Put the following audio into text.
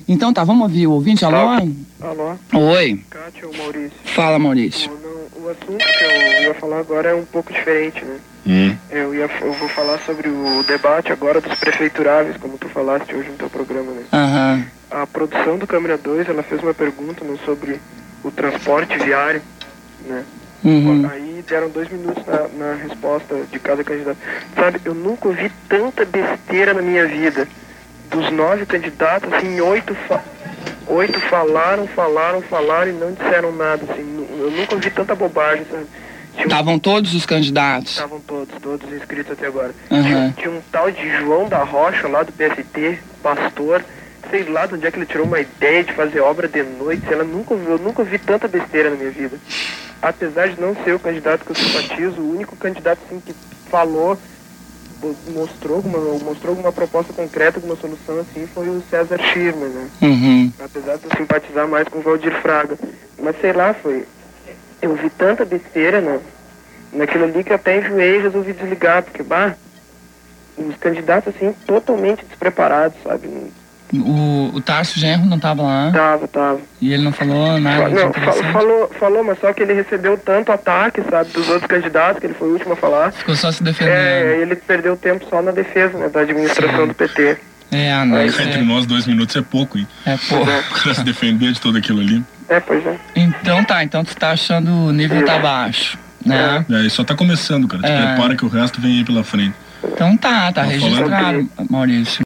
Então tá, vamos ouvir o ouvinte. Alô? Alô? Oi. Cátia ou Maurício? Fala, Maurício. O assunto que eu ia falar agora é um pouco diferente, né? Eu vou falar sobre o debate agora dos prefeituráveis, como tu falaste hoje no teu programa, né? Aham. A produção do Câmara 2, ela fez uma pergunta, né, sobre o transporte viário, né? Aí deram 2 minutos na resposta de cada candidato. Sabe, eu nunca ouvi tanta besteira na minha vida. Dos 9 candidatos, assim, 8 falaram e não disseram nada, assim. Eu nunca ouvi tanta bobagem, sabe? Estavam todos os candidatos? Estavam todos inscritos até agora. Uhum. Tinha um tal de João da Rocha, lá do PST, pastor, sei lá de onde é que ele tirou uma ideia de fazer obra de noite. Eu nunca vi tanta besteira na minha vida. Apesar de não ser o candidato que eu simpatizo, o único candidato assim, que falou, mostrou alguma proposta concreta, alguma solução assim, foi o César Schirmer, né? Apesar de eu simpatizar mais com o Valdir Fraga. Mas sei lá, eu vi tanta besteira, né? Naquilo ali que eu até enjoei e resolvi desligar, porque, os candidatos assim, totalmente despreparados, sabe? O Tarso Genro não tava lá? Tava. E ele não falou nada de interessante? Falou, mas só que ele recebeu tanto ataque, sabe, dos outros candidatos, que ele foi o último a falar. Ficou só se defendendo. Ele perdeu tempo só na defesa, né, da administração do PT. Entre nós 2 minutos é pouco, hein? É pouco. Pra se defender de tudo aquilo ali. Pois é. Então tu tá achando o nível tá baixo, né? Só tá começando, cara. Te prepara que o resto vem aí pela frente. Então tá registrado, Maurício.